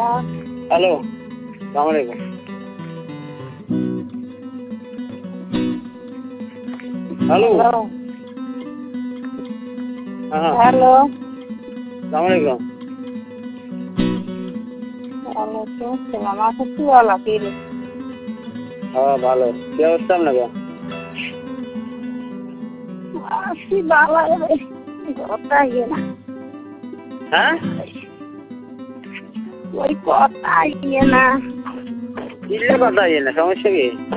Hello, সালাম আলাইকুম। Hello, হ্যাঁ হ্যালো, সালাম আলাইকুম। ওয়ালাইকুম আসসালাম। আচ্ছা কি বলো ফির? হ্যাঁ ভালো, কি অবস্থা আপনাকে? আছি ভালো রে, কথা ইয়ে না, হ্যাঁ ওই কথা ইয়ে না। কিসের কথা ইয়ে না, সমস্যা কি?